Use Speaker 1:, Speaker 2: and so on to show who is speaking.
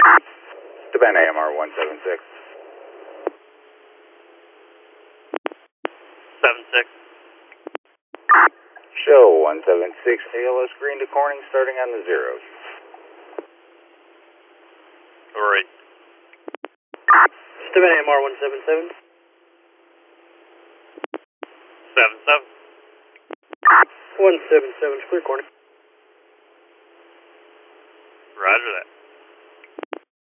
Speaker 1: Japan AMR 176.
Speaker 2: 76.
Speaker 1: Show 176, ALS green to Corning starting on the zeros.
Speaker 2: Alright.
Speaker 3: Japan AMR 177.
Speaker 2: 77.
Speaker 3: 177, clear Corning.